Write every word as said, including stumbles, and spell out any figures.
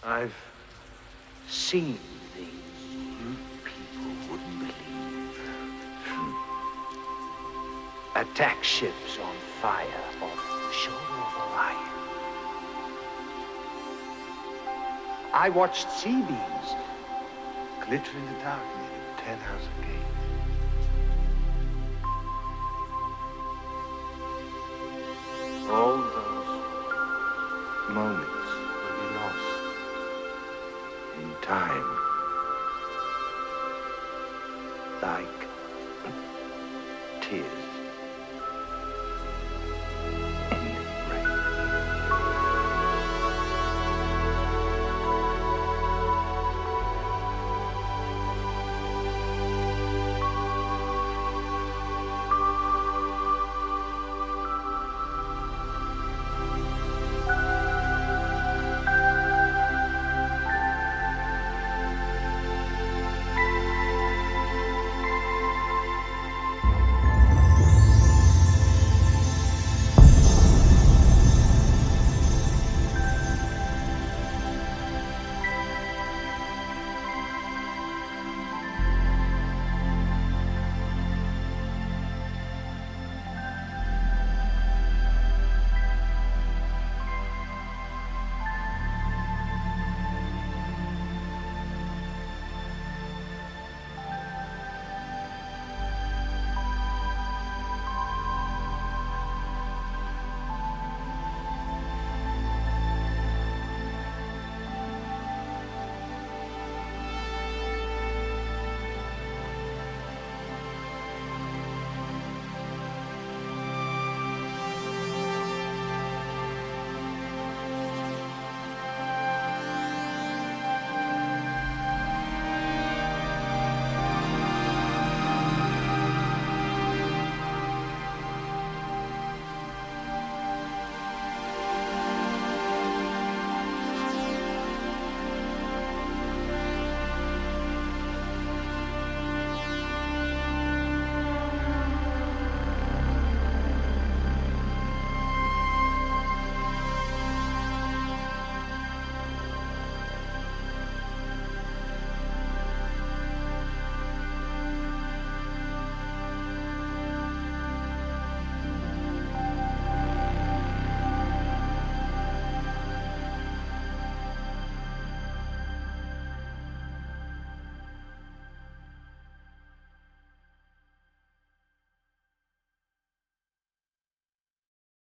I've seen things you people wouldn't believe. Attack ships on fire off the shoulder of Orion. I watched sea beams glitter in the dark near the Ten House Gate. All those moments will be lost in time.